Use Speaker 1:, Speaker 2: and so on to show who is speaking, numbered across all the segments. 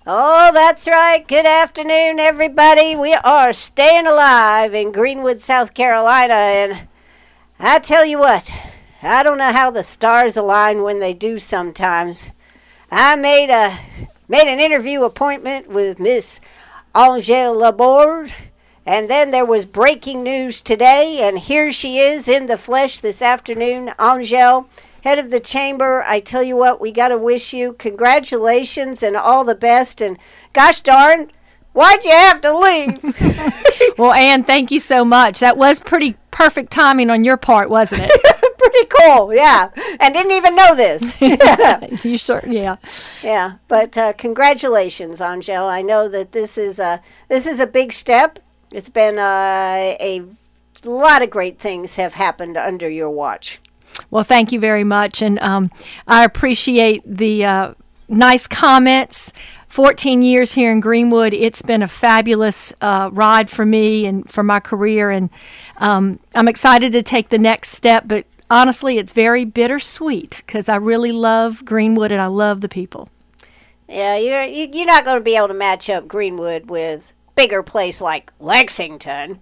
Speaker 1: Oh, that's right. Good afternoon, everybody. We are staying alive in Greenwood, South Carolina, and I tell you what, I don't know how the stars align when they do sometimes. I made an interview appointment with Miss Angèle Laborde, and then there was breaking news today, and here she is in the flesh this afternoon. Angèle, head of the chamber, I tell you what, we got to wish you congratulations and all the best, and gosh darn, why'd you have to leave?
Speaker 2: Well, Ann, thank you so much. That was pretty perfect timing on your part, wasn't it?
Speaker 1: Pretty cool, yeah. And didn't even know this.
Speaker 2: You sure? Yeah.
Speaker 1: Yeah, but congratulations, Angèle. I know that this is a big step. It's been a lot of great things have happened under your watch.
Speaker 2: Well, thank you very much, and I appreciate the nice comments. 14 years here in Greenwood, it's been a fabulous ride for me and for my career, and I'm excited to take the next step, but honestly, it's very bittersweet because I really love Greenwood and I love the people.
Speaker 1: Yeah, you're not going to be able to match up Greenwood with bigger place like Lexington.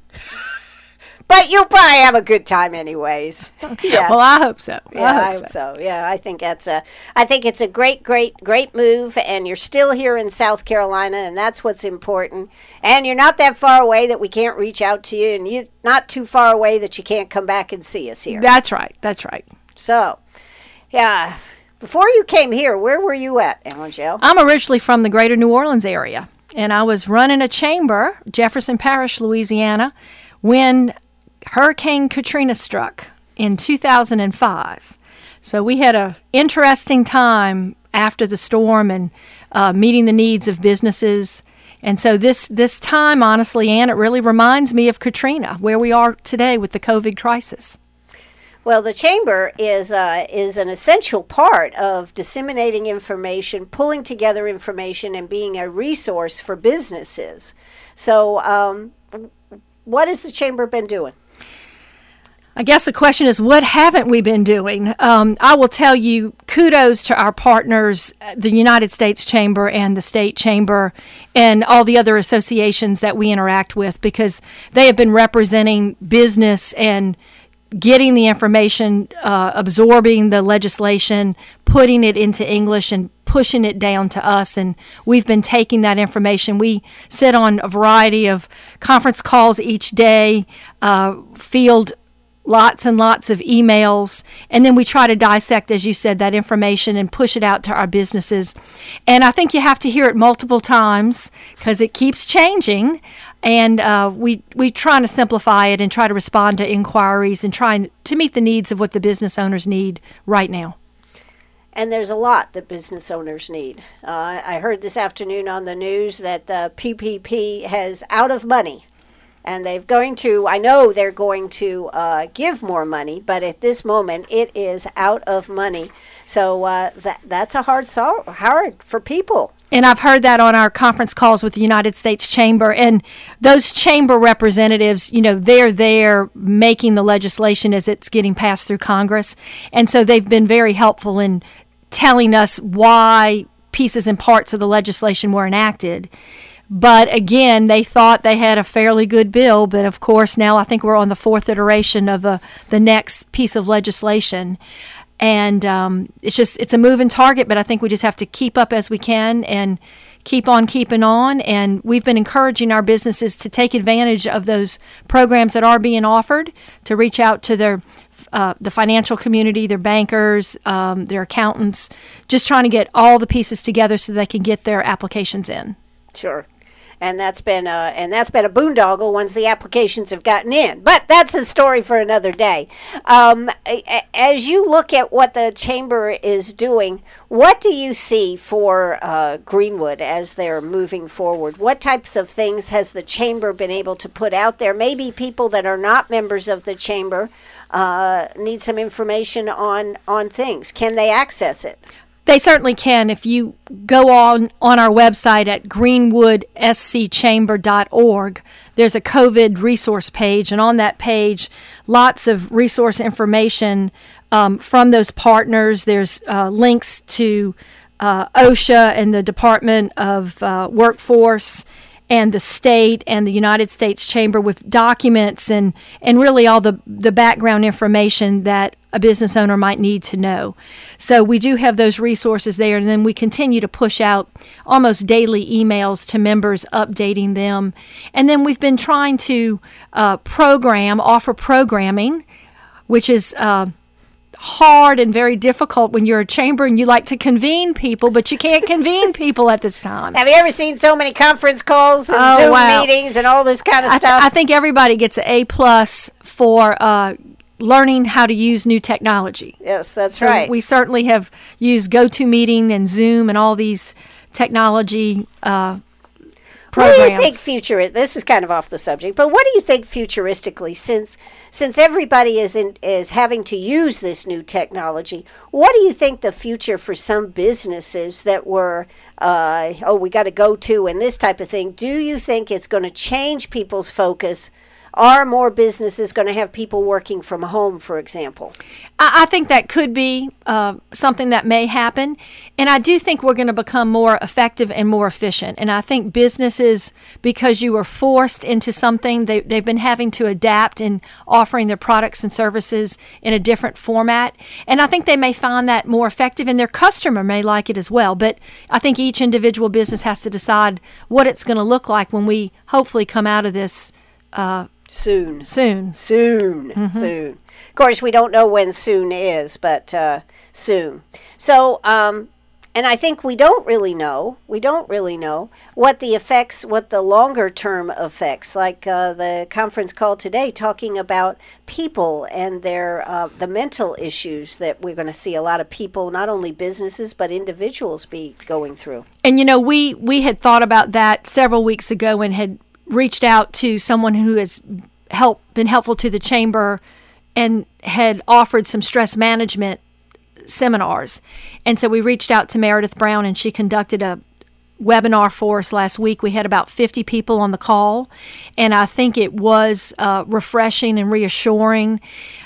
Speaker 1: But you'll probably have a good time anyways.
Speaker 2: Yeah. Well, I hope so.
Speaker 1: I hope so. Yeah, I think it's a great move, and you're still here in South Carolina, and that's what's important. And you're not that far away that we can't reach out to you, and you're not too far away that you can't come back and see us here.
Speaker 2: That's right.
Speaker 1: So, yeah, before you came here, where were you at, Angèle?
Speaker 2: I'm originally from the greater New Orleans area, and I was running a chamber, Jefferson Parish, Louisiana, when Hurricane Katrina struck in 2005. So we had an interesting time after the storm and meeting the needs of businesses. And so this time, honestly, Ann, it really reminds me of Katrina, where we are today with the COVID crisis.
Speaker 1: Well, the chamber is an essential part of disseminating information, pulling together information, and being a resource for businesses. So what has the chamber been doing?
Speaker 2: I guess the question is, what haven't we been doing? I will tell you, kudos to our partners, the United States Chamber and the State Chamber and all the other associations that we interact with, because they have been representing business and getting the information, absorbing the legislation, putting it into English and pushing it down to us. And we've been taking that information. We sit on a variety of conference calls each day, field lots and lots of emails, and then we try to dissect, as you said, that information and push it out to our businesses. And I think you have to hear it multiple times because it keeps changing, and we try to simplify it and try to respond to inquiries and try to meet the needs of what the business owners need right now.
Speaker 1: And there's a lot that business owners need. I heard this afternoon on the news that the PPP has out of money. And I know they're going to give more money, but at this moment it is out of money. So that's hard for people.
Speaker 2: And I've heard that on our conference calls with the United States Chamber. And those chamber representatives, they're there making the legislation as it's getting passed through Congress. And so they've been very helpful in telling us why pieces and parts of the legislation were enacted. But again, they thought they had a fairly good bill. But of course, now I think we're on the fourth iteration of the next piece of legislation. And it's a moving target, but I think we just have to keep up as we can and keep on keeping on. And we've been encouraging our businesses to take advantage of those programs that are being offered, to reach out to the financial community, their bankers, their accountants, just trying to get all the pieces together so they can get their applications in.
Speaker 1: Sure. And that's been a boondoggle once the applications have gotten in. But that's a story for another day. As you look at what the chamber is doing, what do you see for Greenwood as they're moving forward? What types of things has the chamber been able to put out there? Maybe people that are not members of the chamber need some information on things. Can they access it?
Speaker 2: They certainly can. If you go on our website at greenwoodscchamber.org, there's a COVID resource page, and on that page, lots of resource information from those partners. There's links to OSHA and the Department of Workforce and the state and the United States Chamber with documents and really all the background information that a business owner might need to know. So we do have those resources there, and then we continue to push out almost daily emails to members updating them. And then we've been trying to offer programming, which is hard and very difficult when you're a chamber and you like to convene people, but you can't convene people at this time.
Speaker 1: Have you ever seen so many conference calls and Zoom meetings and all this kind of stuff?
Speaker 2: I think everybody gets an A+ for learning how to use new technology.
Speaker 1: Yes, that's right.
Speaker 2: We certainly have used GoToMeeting and Zoom and all these technology programs.
Speaker 1: What do you think this is kind of off the subject, but what do you think futuristically, since everybody is having to use this new technology, what do you think the future for some businesses that were, we got to go to and this type of thing, do you think it's going to change people's focus? Are more businesses going to have people working from home, for example?
Speaker 2: I think that could be something that may happen. And I do think we're going to become more effective and more efficient. And I think businesses, because you were forced into something, they've been having to adapt in offering their products and services in a different format. And I think they may find that more effective, and their customer may like it as well. But I think each individual business has to decide what it's going to look like when we hopefully come out of this
Speaker 1: Soon.
Speaker 2: Mm-hmm.
Speaker 1: Soon. Of course, we don't know when soon is, but soon. So, and I think we don't really know what the longer term effects, like the conference call today, talking about people and their the mental issues that we're going to see a lot of people, not only businesses, but individuals be going through.
Speaker 2: And, we had thought about that several weeks ago and had reached out to someone who has been helpful to the chamber and had offered some stress management seminars. And so we reached out to Meredith Brown, and she conducted a webinar for us last week. We had about 50 people on the call, and I think it was refreshing and reassuring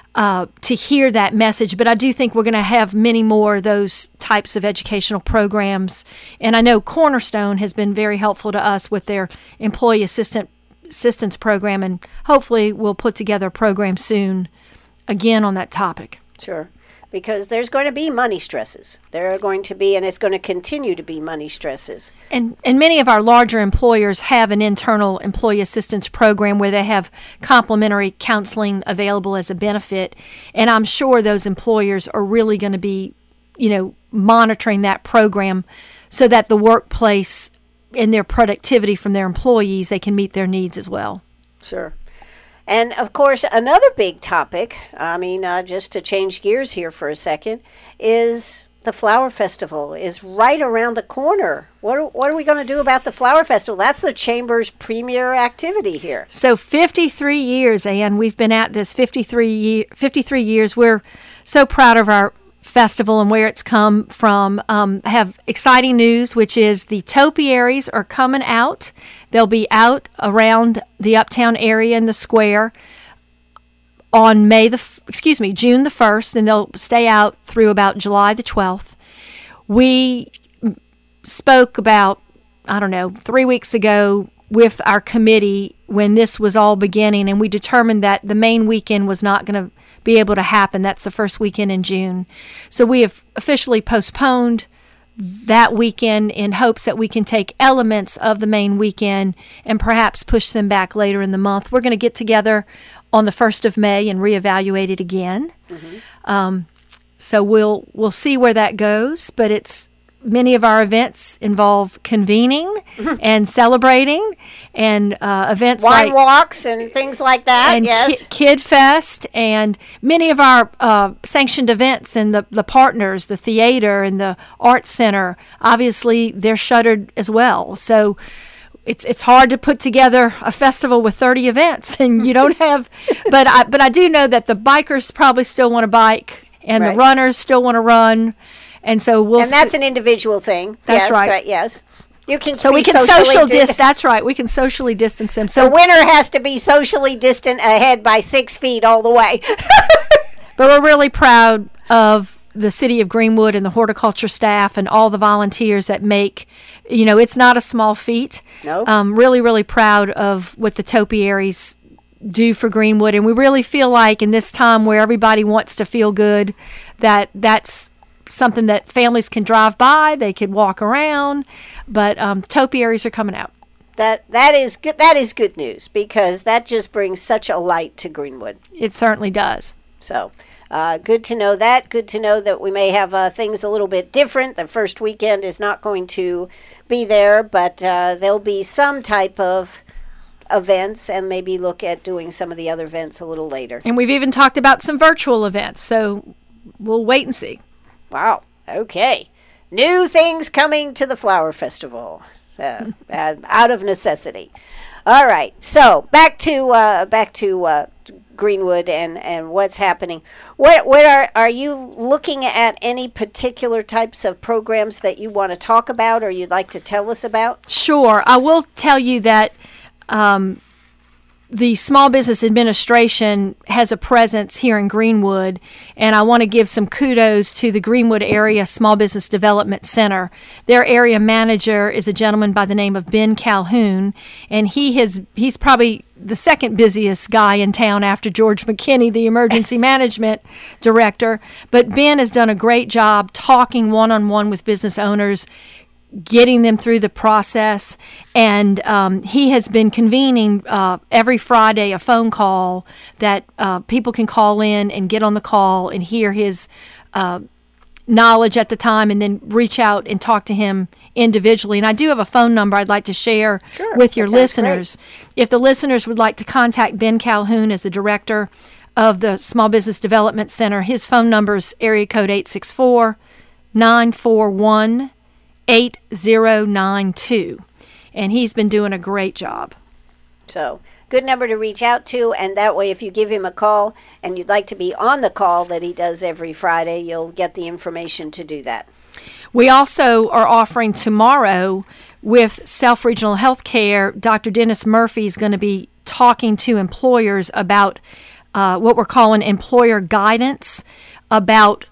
Speaker 2: to hear that message. But I do think we're going to have many more of those types of educational programs. And I know Cornerstone has been very helpful to us with their employee assistance program, and hopefully we'll put together a program soon again on that topic.
Speaker 1: Sure. Because there's going to be money stresses. There are going to be, and it's going to continue to be money stresses.
Speaker 2: And many of our larger employers have an internal employee assistance program where they have complimentary counseling available as a benefit. And I'm sure those employers are really going to be, monitoring that program so that the workplace and their productivity from their employees, they can meet their needs as well.
Speaker 1: Sure. And, of course, another big topic, just to change gears here for a second, is the Flower Festival is right around the corner. What are we going to do about the Flower Festival? That's the Chamber's premier activity here.
Speaker 2: So 53 years, Ann, we've been at this 53 years. We're so proud of our festival and where it's come from. Have exciting news, which is the topiaries are coming out. They'll be out around the uptown area in the square on June the 1st, and they'll stay out through about July the 12th. We spoke about, 3 weeks ago with our committee when this was all beginning, and we determined that the main weekend was not going to be able to happen. That's the first weekend in June. So we have officially postponed that weekend in hopes that we can take elements of the main weekend and perhaps push them back later in the month. We're going to get together on the 1st of May and reevaluate it again. Mm-hmm. So we'll see where that goes, but many of our events involve convening and celebrating, and events
Speaker 1: wine walks and things like that.
Speaker 2: And
Speaker 1: yes,
Speaker 2: Kid Fest, and many of our sanctioned events and the partners, the theater and the arts center. Obviously, they're shuttered as well. So it's hard to put together a festival with 30 events, and you don't have. But I do know that the bikers probably still want to bike, and the runners still want to run. And so
Speaker 1: that's an individual thing.
Speaker 2: That's
Speaker 1: yes,
Speaker 2: right.
Speaker 1: Yes. You can
Speaker 2: we can social distance. That's right. We can socially distance them. So
Speaker 1: the winner has to be socially distant ahead by 6 feet all the way.
Speaker 2: But we're really proud of the city of Greenwood and the horticulture staff and all the volunteers that make, it's not a small feat.
Speaker 1: Nope.
Speaker 2: Really, really proud of what the topiaries do for Greenwood. And we really feel like in this time where everybody wants to feel good, that's something that families can drive by, they could walk around, but topiaries are coming out.
Speaker 1: That is good. That is good news, because that just brings such a light to Greenwood.
Speaker 2: It certainly does.
Speaker 1: So good to know that. Good to know that we may have things a little bit different. The first weekend is not going to be there, but there'll be some type of events, and maybe look at doing some of the other events a little later.
Speaker 2: And we've even talked about some virtual events, so we'll wait and see.
Speaker 1: Wow. Okay. New things coming to the Flower Festival. Out of necessity. All right, so back to Greenwood and what's happening. What are you looking at? Any particular types of programs that you want to talk about or you'd like to tell us about?
Speaker 2: Sure, I will tell you that the Small Business Administration has a presence here in Greenwood, and I want to give some kudos to the Greenwood Area Small Business Development Center. Their area manager is a gentleman by the name of Ben Calhoun, and he's probably the second busiest guy in town after George McKinney, the emergency management director. But Ben has done a great job talking one-on-one with business owners, getting them through the process, and he has been convening every Friday a phone call that people can call in and get on the call and hear his knowledge at the time, and then reach out and talk to him individually. And I do have a phone number I'd like to share with your listeners. Great. If the listeners would like to contact Ben Calhoun as the director of the Small Business Development Center, his phone number is area code 864-941 8092, and he's been doing a great job.
Speaker 1: So, good number to reach out to, and that way if you give him a call and you'd like to be on the call that he does every Friday, you'll get the information to do that.
Speaker 2: We also are offering tomorrow with Self Regional Healthcare. Dr. Dennis Murphy is going to be talking to employers about what we're calling employer guidance, about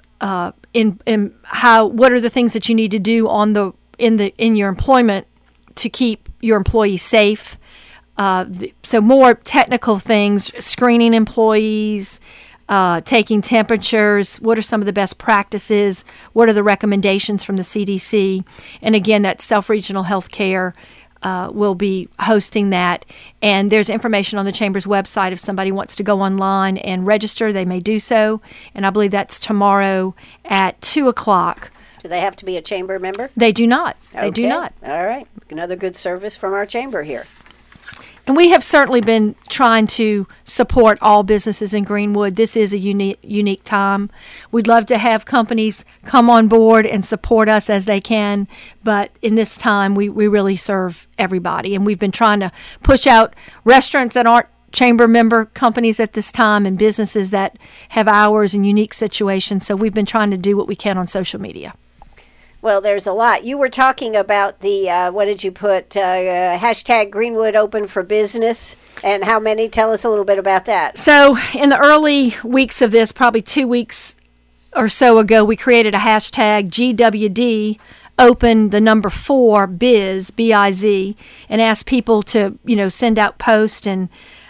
Speaker 2: what are the things that you need to do in your employment to keep your employees safe. So more technical things, screening employees, taking temperatures, what are some of the best practices, what are the recommendations from the CDC, and again, that Self-Regional Healthcare will be hosting that. And there's information on the Chamber's website. If somebody wants to go online and register, they may do so. And I believe that's tomorrow at 2 o'clock.
Speaker 1: Do they have to be a Chamber member?
Speaker 2: They do not.
Speaker 1: Okay.
Speaker 2: They do not.
Speaker 1: All right. Another good service from our Chamber here.
Speaker 2: And we have certainly been trying to support all businesses in Greenwood. This is a unique time. We'd love to have companies come on board and support us as they can, but in this time, we really serve everybody. And we've been trying to push out restaurants that aren't Chamber member companies at this time, and businesses that have hours and unique situations. So we've been trying to do what we can on social media.
Speaker 1: Well, there's a lot. You were talking about the, what did you put, hashtag Greenwood Open for Business, and how many? Tell us a little bit about that.
Speaker 2: So in the early weeks of this, probably 2 weeks or so ago, we created a hashtag GWD Open the number 4 Biz, B-I-Z, and asked people to, send out posts. And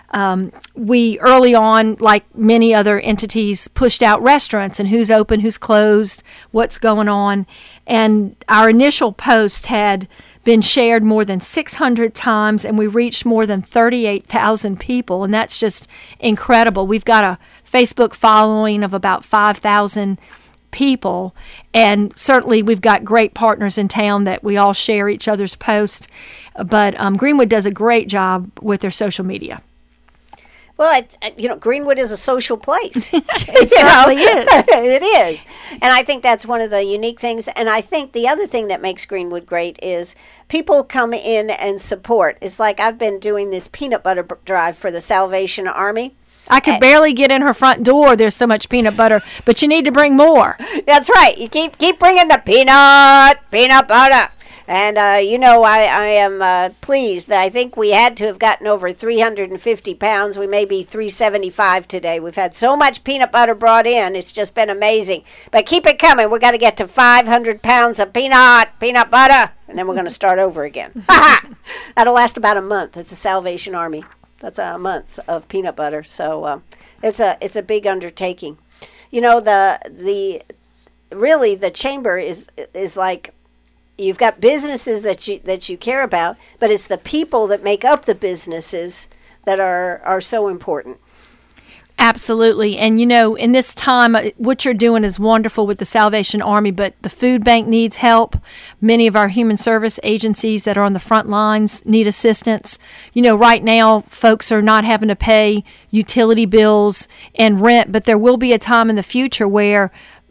Speaker 2: we early on, like many other entities, pushed out restaurants and who's open, who's closed, what's going on. And our initial post had been shared more than 600 times, and we reached more than 38,000 people, and that's just incredible. We've got a Facebook following of about 5,000 people, and certainly we've got great partners in town that we all share each other's posts, but Greenwood does a great job with their social media.
Speaker 1: Well, Greenwood is a social place.
Speaker 2: It certainly is.
Speaker 1: It is. And I think that's one of the unique things. And I think the other thing that makes Greenwood great is people come in and support. It's like I've been doing this peanut butter drive for the Salvation Army.
Speaker 2: I could barely get in her front door. There's so much peanut butter, but you need to bring more.
Speaker 1: That's right. You keep bringing the peanut butter. And, I am pleased that I think we had to have gotten over 350 pounds. We may be 375 today. We've had so much peanut butter brought in. It's just been amazing. But keep it coming. We've got to get to 500 pounds of peanut butter, and then we're going to start over again. That'll last about a month. It's a Salvation Army. That's a month of peanut butter. So it's a big undertaking. The chamber is like, you've got businesses that you care about, but it's the people that make up the businesses that are so important.
Speaker 2: Absolutely. And, in this time, what you're doing is wonderful with the Salvation Army, but the food bank needs help. Many of our human service agencies that are on the front lines need assistance. Right now, folks are not having to pay utility bills and rent, but there will be a time in the future where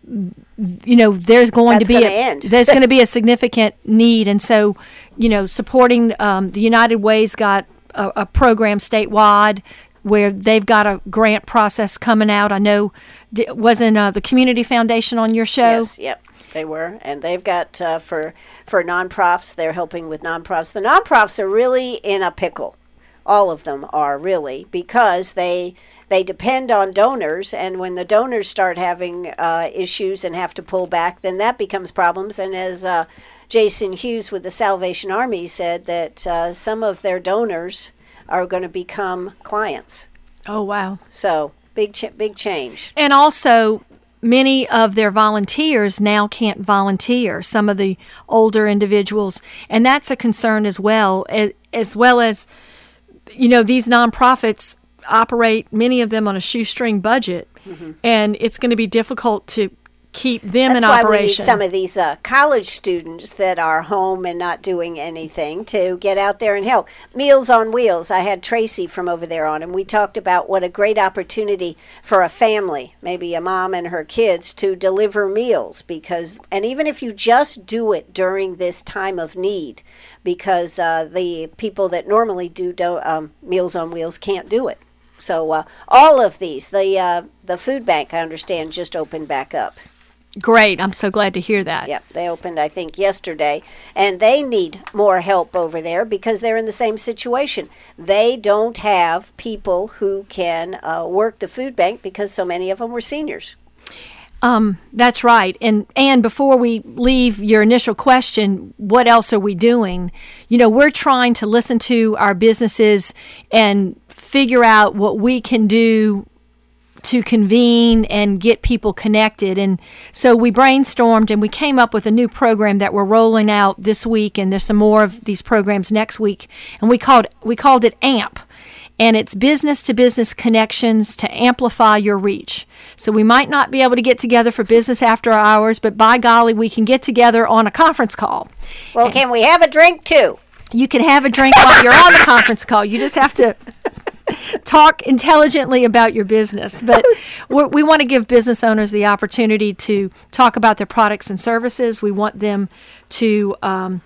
Speaker 2: there's going to be a significant need. And so, supporting the United Way's got a program statewide where they've got a grant process coming out. I know, wasn't the Community Foundation on your show?
Speaker 1: Yes, yep, they were. And they've got, for nonprofits, they're helping with nonprofits. The nonprofits are really in a pickle. All of them are, really, because they depend on donors, and when the donors start having issues and have to pull back, then that becomes problems. And as Jason Hughes with the Salvation Army said, that some of their donors are going to become clients.
Speaker 2: Oh, wow.
Speaker 1: So big change.
Speaker 2: And also, many of their volunteers now can't volunteer, some of the older individuals, and that's a concern as well as these nonprofits operate, many of them, on a shoestring budget, and it's going to be difficult to keep them in operation. That's why we need
Speaker 1: some of these college students that are home and not doing anything to get out there and help. Meals on Wheels, I had Tracy from over there on, and we talked about what a great opportunity for a family, maybe a mom and her kids, to deliver meals, and even if you just do it during this time of need, because the people that normally do Meals on Wheels can't do it. So all of these, the food bank, I understand, just opened back up.
Speaker 2: Great. I'm so glad to hear that.
Speaker 1: Yep, they opened, I think, yesterday, and they need more help over there because they're in the same situation. They don't have people who can work the food bank because so many of them were seniors.
Speaker 2: That's right. And before we leave your initial question, what else are we doing? We're trying to listen to our businesses and figure out what we can do to convene and get people connected. And so we brainstormed and we came up with a new program that we're rolling out this week, and there's some more of these programs next week. And we called it AMP. And it's business-to-business connections to amplify your reach. So we might not be able to get together for business after hours, but by golly, we can get together on a conference call.
Speaker 1: Well, can we have a drink too?
Speaker 2: You can have a drink while you're on the conference call. You just have to talk intelligently about your business. But we want to give business owners the opportunity to talk about their products and services. We want them to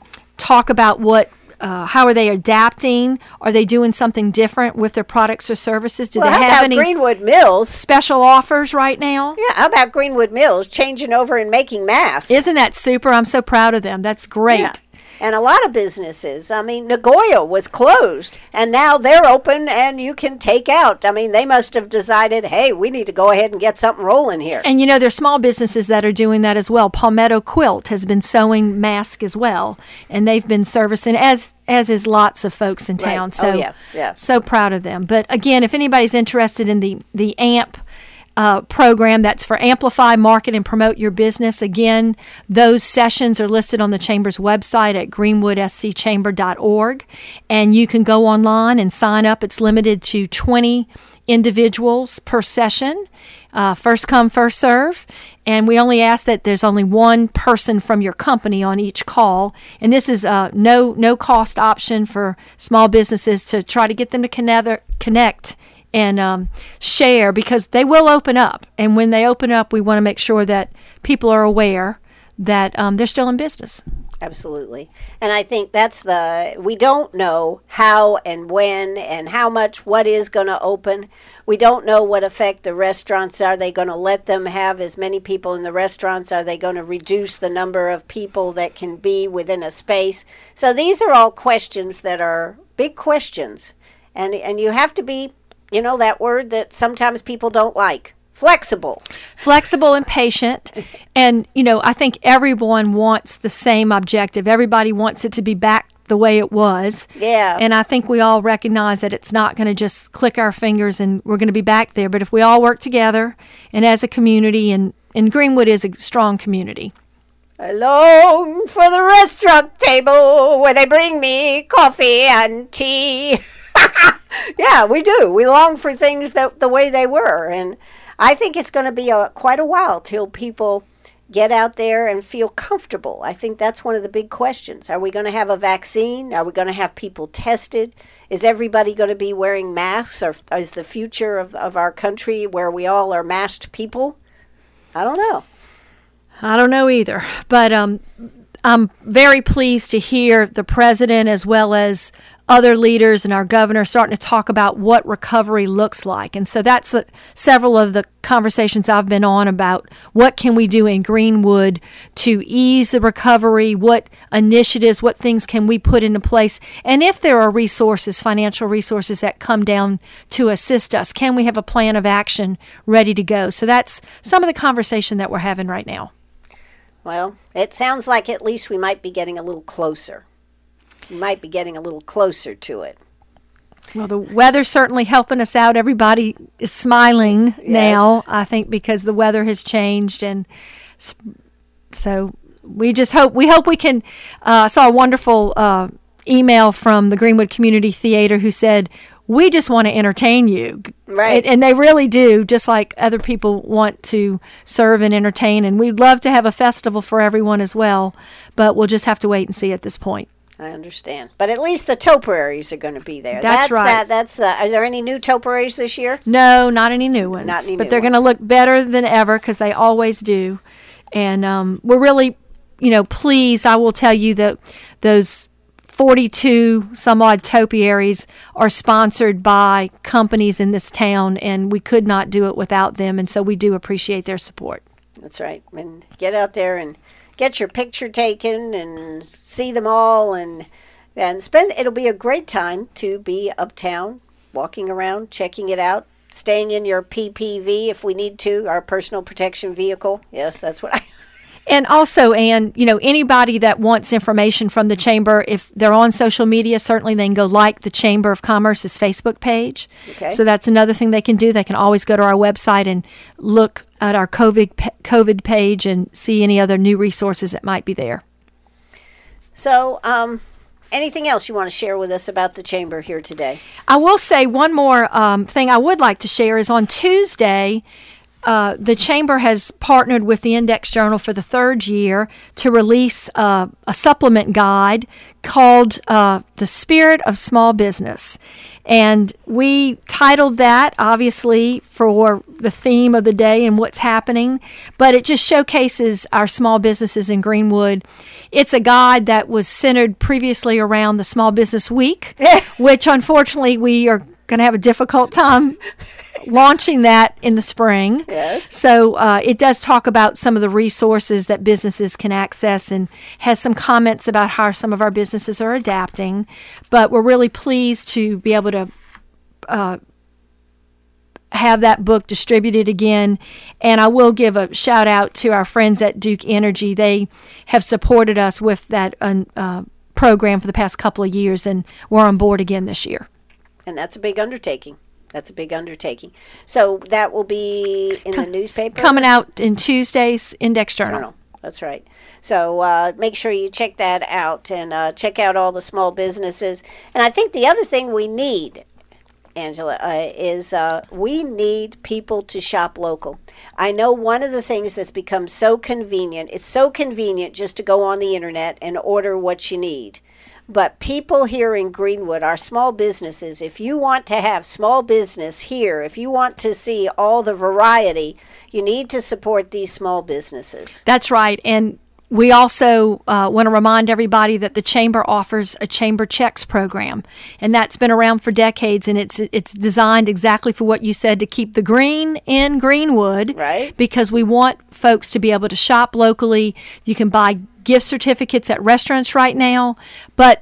Speaker 2: talk about how are they adapting? Are they doing something different with their products or services? Do they have any
Speaker 1: Greenwood Mills
Speaker 2: special offers right now?
Speaker 1: Yeah, how about Greenwood Mills changing over and making masks?
Speaker 2: Isn't that super? I'm so proud of them. That's great.
Speaker 1: Yeah. And a lot of businesses, Nagoya was closed, and now they're open and you can take out. They must have decided, hey, we need to go ahead and get something rolling here.
Speaker 2: And, there's small businesses that are doing that as well. Palmetto Quilt has been sewing masks as well, and they've been servicing, as is lots of folks in town.
Speaker 1: Right.
Speaker 2: So,
Speaker 1: yeah.
Speaker 2: So proud of them. But, again, if anybody's interested in the AMP program, that's for Amplify, Market, and Promote Your Business. Again, those sessions are listed on the Chamber's website at greenwoodscchamber.org, and you can go online and sign up. It's limited to 20 individuals per session, first come, first serve, and we only ask that there's only one person from your company on each call, and this is a no cost option for small businesses to try to get them to connect and share, because they will open up. And when they open up, we want to make sure that people are aware that they're still in business.
Speaker 1: Absolutely. And I think we don't know how and when and how much what is going to open. We don't know what effect the restaurants are. They going to let them have as many people in the restaurants? Are they going to reduce the number of people that can be within a space? So these are all questions that are big questions. And you have to be, that word that sometimes people don't like. Flexible
Speaker 2: and patient. And, I think everyone wants the same objective. Everybody wants it to be back the way it was.
Speaker 1: Yeah.
Speaker 2: And I think we all recognize that it's not going to just click our fingers and we're going to be back there. But if we all work together and as a community, and Greenwood is a strong community.
Speaker 1: I long for the restaurant table where they bring me coffee and tea. Yeah, we do. We long for things the way they were. And I think it's going to be quite a while till people get out there and feel comfortable. I think that's one of the big questions. Are we going to have a vaccine? Are we going to have people tested? Is everybody going to be wearing masks? Or is the future of our country where we all are masked people? I don't know.
Speaker 2: I don't know either. But I'm very pleased to hear the president as well as other leaders and our governor starting to talk about what recovery looks like. And so that's several of the conversations I've been on about what can we do in Greenwood to ease the recovery, what initiatives, what things can we put into place, and if there are resources, financial resources that come down to assist us, can we have a plan of action ready to go? So that's some of the conversation that we're having right now.
Speaker 1: Well, it sounds like at least we might be getting a little closer. We might be getting a little closer to it.
Speaker 2: Well, the weather's certainly helping us out. Everybody is smiling now, I think, because the weather has changed. And so we just hope we can. I saw a wonderful email from the Greenwood Community Theater who said, we just want to entertain you.
Speaker 1: Right.
Speaker 2: And they really do, just like other people want to serve and entertain. And we'd love to have a festival for everyone as well, but we'll just have to wait and see at this point.
Speaker 1: I understand. But at least the topiaries are going to be there.
Speaker 2: That's right.
Speaker 1: Are there any new topiaries this year?
Speaker 2: No, not any new ones. But they're going to look better than ever because they always do. And we're really, pleased. I will tell you that those 42 some odd topiaries are sponsored by companies in this town, and we could not do it without them. And so we do appreciate their support.
Speaker 1: That's right. And get out there and get your picture taken and see them all and it'll be a great time to be uptown, walking around, checking it out, staying in your PPV if we need to, our personal protection vehicle. Yes, that's what I...
Speaker 2: And also, Ann, anybody that wants information from the Chamber, if they're on social media, certainly they can go like the Chamber of Commerce's Facebook page.
Speaker 1: Okay.
Speaker 2: So that's another thing they can do. They can always go to our website and look at our COVID page and see any other new resources that might be there.
Speaker 1: So, anything else you want to share with us about the Chamber here today?
Speaker 2: I will say one more thing I would like to share is on Tuesday, the Chamber has partnered with the Index Journal for the third year to release a supplement guide called The Spirit of Small Business. And we titled that, obviously, for the theme of the day and what's happening, but it just showcases our small businesses in Greenwood. It's a guide that was centered previously around the Small Business Week, which unfortunately we are going to have a difficult time launching that in the spring.
Speaker 1: Yes.
Speaker 2: So it does talk about some of the resources that businesses can access and has some comments about how some of our businesses are adapting. But we're really pleased to be able to have that book distributed again. And I will give a shout out to our friends at Duke Energy. They have supported us with that program for the past couple of years, and we're on board again this year.
Speaker 1: And that's a big undertaking. So that will be in the newspaper?
Speaker 2: Coming out in Tuesday's Index Journal.
Speaker 1: That's right. So make sure you check that out and check out all the small businesses. And I think the other thing we need, Angela, is we need people to shop local. I know one of the things that's become so convenient, it's so convenient just to go on the internet and order what you need. But people here in Greenwood, our small businesses, if you want to have small business here, if you want to see all the variety, you need to support these small businesses.
Speaker 2: That's right. And we also want to remind everybody that the Chamber offers a Chamber Checks program, and that's been around for decades, and it's designed exactly for what you said, to keep the green in Greenwood,
Speaker 1: right?
Speaker 2: Because we want folks to be able to shop locally. You can buy gift certificates at restaurants right now, but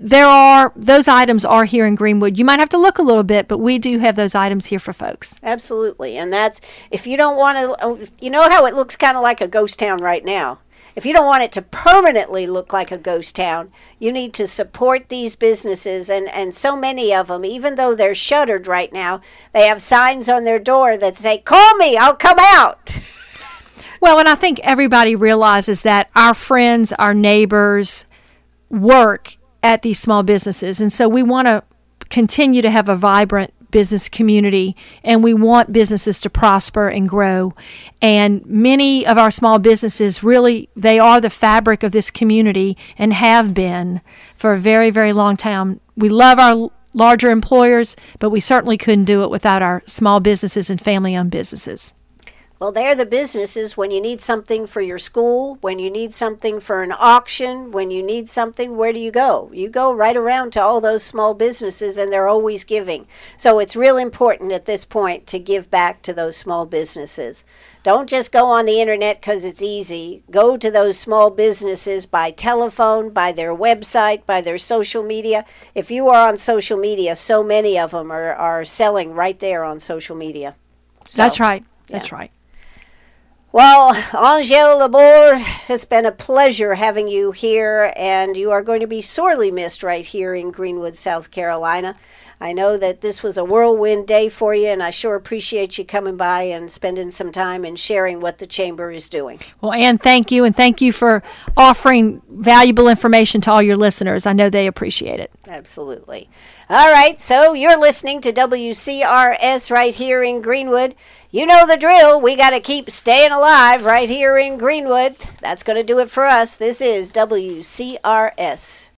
Speaker 2: those items are here in Greenwood. You might have to look a little bit, but we do have those items here for folks.
Speaker 1: Absolutely, and that's, if you don't want to, you know how it looks kind of like a ghost town right now. If you don't want it to permanently look like a ghost town, you need to support these businesses, and so many of them, even though they're shuttered right now, they have signs on their door that say, "Call me, I'll come out."
Speaker 2: Well, and I think everybody realizes that our friends, our neighbors work at these small businesses, and so we want to continue to have a vibrant business community, and we want businesses to prosper and grow. And many of our small businesses, really, they are the fabric of this community and have been for a very, very long time. We love our larger employers, but we certainly couldn't do it without our small businesses and family-owned businesses.
Speaker 1: Well, they're the businesses when you need something for your school, when you need something for an auction, when you need something, where do you go? You go right around to all those small businesses, and they're always giving. So it's real important at this point to give back to those small businesses. Don't just go on the internet because it's easy. Go to those small businesses by telephone, by their website, by their social media. If you are on social media, so many of them are selling right there on social media. So,
Speaker 2: That's right. That's right.
Speaker 1: Well, Angèle Laborde, it's been a pleasure having you here, and you are going to be sorely missed right here in Greenwood, South Carolina. I know that this was a whirlwind day for you, and I sure appreciate you coming by and spending some time and sharing what the Chamber is doing.
Speaker 2: Well, Ann, thank you, and thank you for offering valuable information to all your listeners. I know they appreciate it.
Speaker 1: Absolutely. All right, so you're listening to WCRS right here in Greenwood. You know the drill. We got to keep staying alive right here in Greenwood. That's going to do it for us. This is WCRS.